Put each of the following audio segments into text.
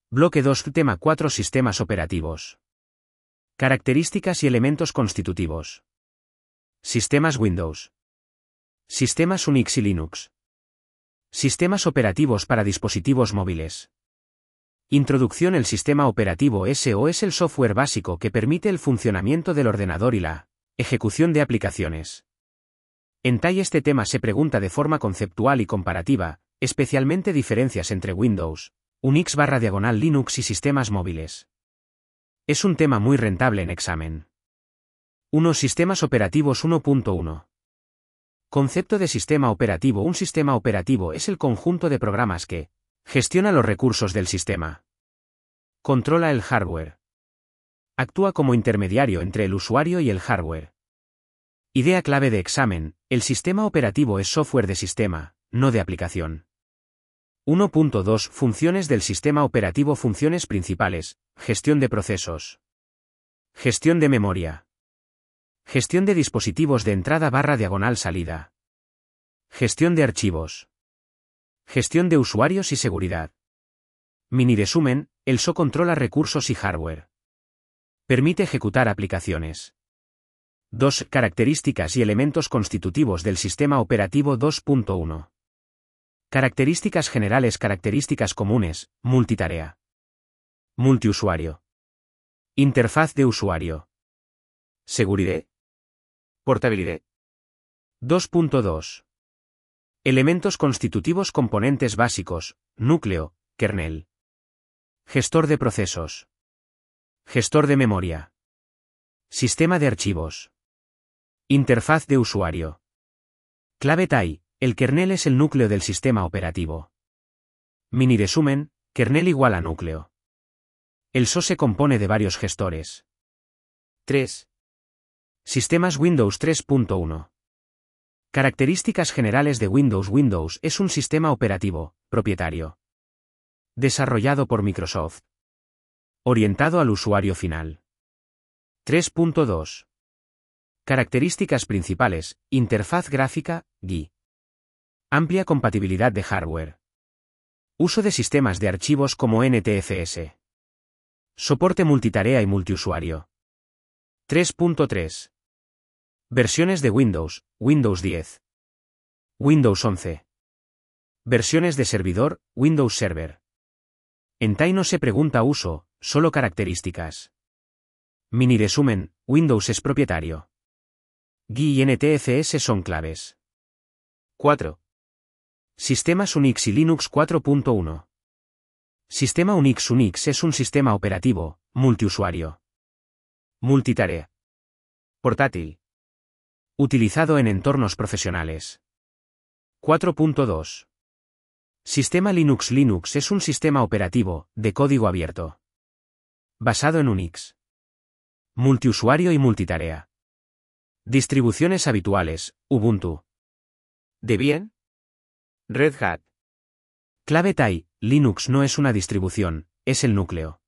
Bloque 2. Tema 4. Sistemas operativos. Características y elementos constitutivos. Sistemas Windows. Sistemas Unix y Linux. Sistemas operativos para dispositivos móviles. Introducción. El sistema operativo es el software básico que permite el funcionamiento del ordenador y la ejecución de aplicaciones. En este tema se pregunta de forma conceptual y comparativa, especialmente diferencias entre Windows, Unix/Linux y sistemas móviles. Es un tema muy rentable en examen. 1. Sistemas operativos 1.1. Concepto de sistema operativo. Un sistema operativo es el conjunto de programas que gestiona los recursos del sistema. Controla el hardware. Actúa como intermediario entre el usuario y el hardware. Idea clave de examen: el sistema operativo es software de sistema, no de aplicación. 1.2. Funciones del sistema operativo. Funciones principales: gestión de procesos, gestión de memoria, gestión de dispositivos de entrada/salida, gestión de archivos, gestión de usuarios y seguridad. Mini resumen: el SO controla recursos y hardware. Permite ejecutar aplicaciones. 2. Características y elementos constitutivos del sistema operativo 2.1. Características generales. Características comunes: multitarea, multiusuario, interfaz de usuario, seguridad, portabilidad. 2.2. Elementos constitutivos. Componentes básicos: núcleo, kernel, gestor de procesos, gestor de memoria, sistema de archivos, interfaz de usuario. Clave TAI: el kernel es el núcleo del sistema operativo. Mini resumen: kernel igual a núcleo. El SO se compone de varios gestores. 3. Sistemas Windows 3.1. Características generales de Windows. Windows es un sistema operativo propietario, desarrollado por Microsoft, orientado al usuario final. 3.2. Características principales: interfaz gráfica, GUI. Amplia compatibilidad de hardware. Uso de sistemas de archivos como NTFS. Soporte multitarea y multiusuario. 3.3. Versiones de Windows: Windows 10, Windows 11. Versiones de servidor: Windows Server. En TAI no se pregunta uso, solo características. Mini resumen: Windows es propietario. GUI y NTFS son claves. 4. Sistemas Unix y Linux 4.1. Sistema Unix. Unix es un sistema operativo, multiusuario, multitarea, portátil, utilizado en entornos profesionales. 4.2. Sistema Linux. Linux es un sistema operativo, de código abierto, basado en Unix, multiusuario y multitarea. Distribuciones habituales: Ubuntu, Debian, Red Hat. Clave TAI: Linux no es una distribución, es el núcleo.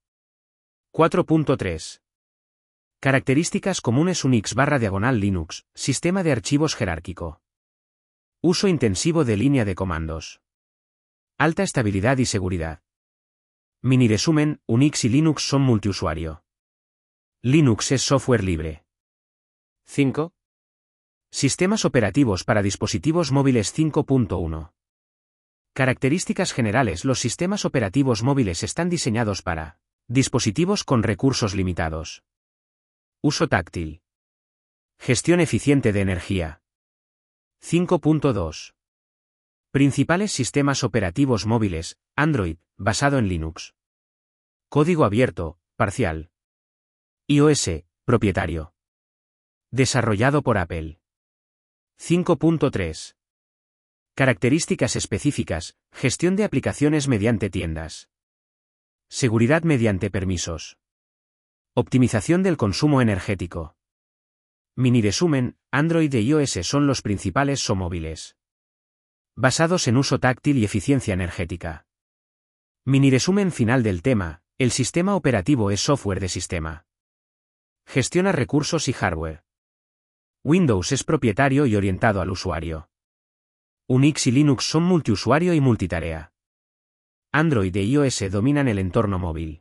4.3. Características comunes. Unix/Linux, sistema de archivos jerárquico. Uso intensivo de línea de comandos. Alta estabilidad y seguridad. Mini resumen: Unix y Linux son multiusuario. Linux es software libre. 5. Sistemas operativos para dispositivos móviles 5.1. Características generales. Los sistemas operativos móviles están diseñados para dispositivos con recursos limitados. Uso táctil. Gestión eficiente de energía. 5.2. Principales sistemas operativos móviles: Android, basado en Linux. Código abierto, parcial. iOS, propietario. Desarrollado por Apple. 5.3. Características específicas: gestión de aplicaciones mediante tiendas. Seguridad mediante permisos. Optimización del consumo energético. Mini resumen: Android e iOS son los principales SO móviles, basados en uso táctil y eficiencia energética. Mini resumen final del tema: el sistema operativo es software de sistema. Gestiona recursos y hardware. Windows es propietario y orientado al usuario. Unix y Linux son multiusuario y multitarea. Android e iOS dominan el entorno móvil.